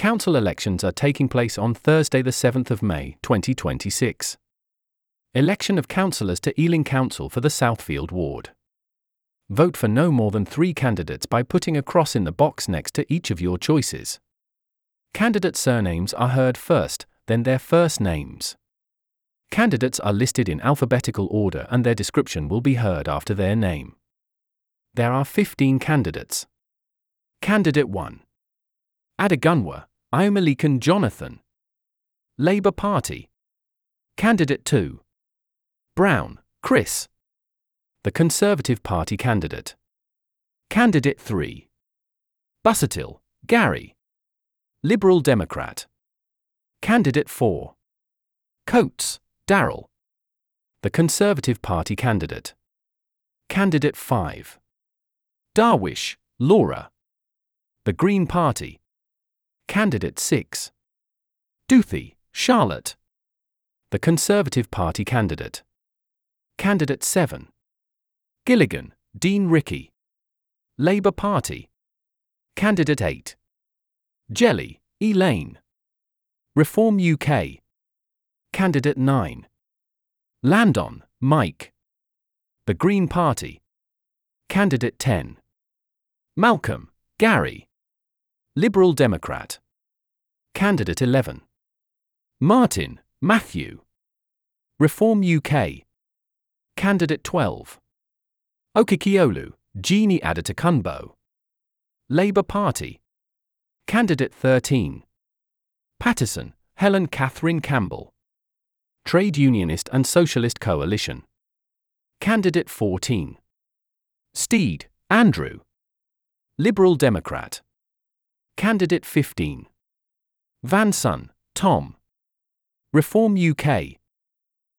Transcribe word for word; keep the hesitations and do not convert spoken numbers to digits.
Council elections are taking place on Thursday the seventh of May, twenty twenty-six. Election of councillors to Ealing Council for the Southfield Ward. Vote for no more than three candidates by putting a cross in the box next to each of your choices. Candidate surnames are heard first, then their first names. Candidates are listed in alphabetical order and their description will be heard after their name. There are fifteen candidates. Candidate one. Adegunwa Ayomelekan Jonathan. Labour Party. Candidate two. Brown Chris. The Conservative Party candidate. Candidate three. Busuttil Gary. Liberal Democrat. Candidate four. Coates Darrell. The Conservative Party candidate. Candidate five. Darwish Laura. The Green Party. Candidate six. Duthie Charlotte. The Conservative Party candidate. Candidate seven. Gilligan Dean Ricky. Labour Party. Candidate eight. Jelly Elaine. Reform U K. Candidate nine. Landon Mike. The Green Party. Candidate ten. Malcolm Gary. Liberal Democrat. Candidate eleven. Martin Matthew. Reform U K. Candidate twelve. Okikiolu Jeannie Adetokunbo. Labour Party. Candidate thirteen. Patterson Helen Catherine Campbell. Trade Unionist and Socialist Coalition. Candidate fourteen. Steed Andrew. Liberal Democrat. Candidate fifteen. Van Son Tom. Reform U K.